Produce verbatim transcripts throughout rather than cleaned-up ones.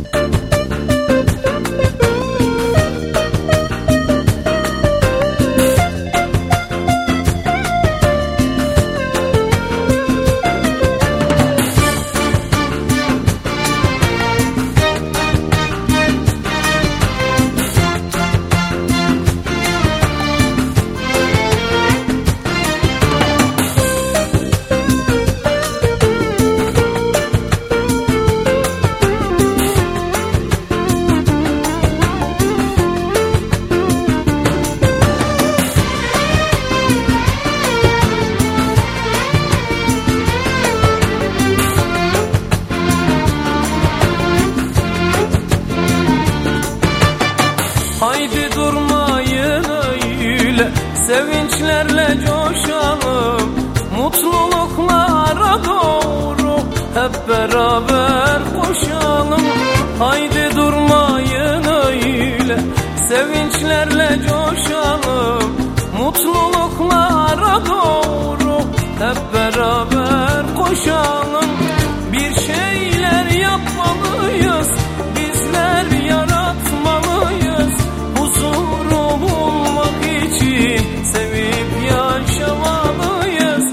Haydi durmayın öyle, sevinçlerle coşalım, mutluluklara doğru hep beraber koşalım. Haydi durmayın öyle, sevinçlerle coşalım, mutluluklara doğru hep beraber koşalım. Bir şeyler yapmalıyız, bizler yaratmalıyız, huzuru bulmak için sevip yaşamalıyız.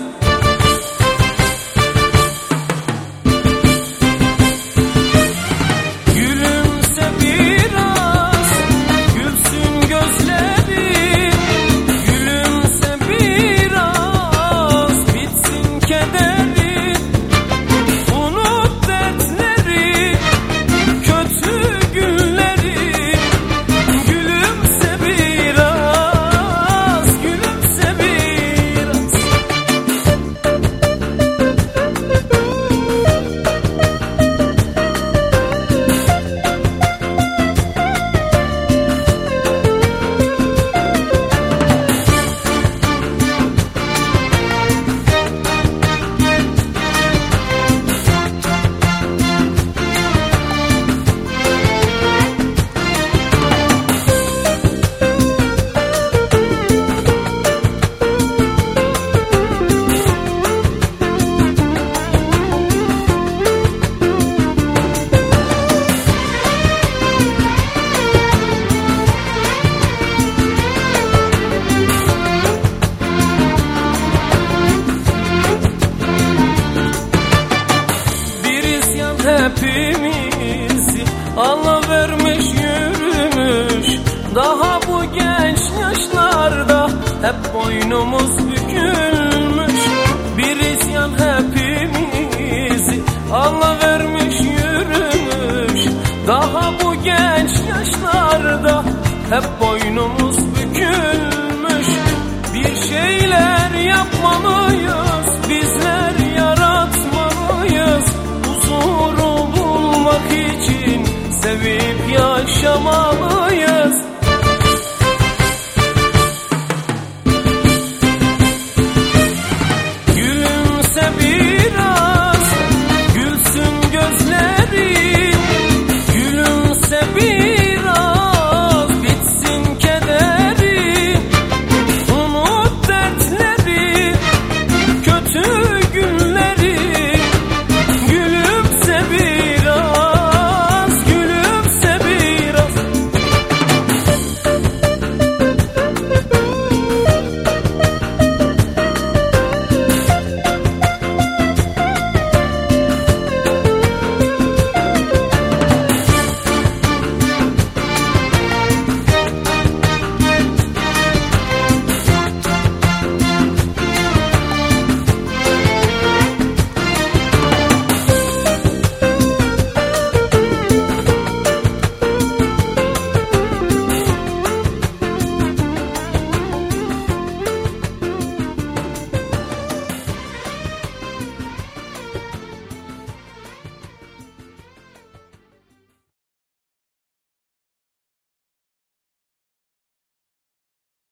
Gülümse biraz, gülsün gözlerin, gülümse biraz, bitsin kederin, unut dertleri, kötü günleri. Gülümse biraz, gülümse biraz. Hepimizi alıvermiş yürümüş, daha bu genç yaşlarda hep boynumuz bükülmüş. Bir isyan hepimizi alıvermiş yürümüş, daha bu genç yaşlarda hep boynumuz bükülmüş. Bir şeyler yapmalıyız, bizler yaratmalıyız, huzuru bulmak için sevip yaşamalıyız.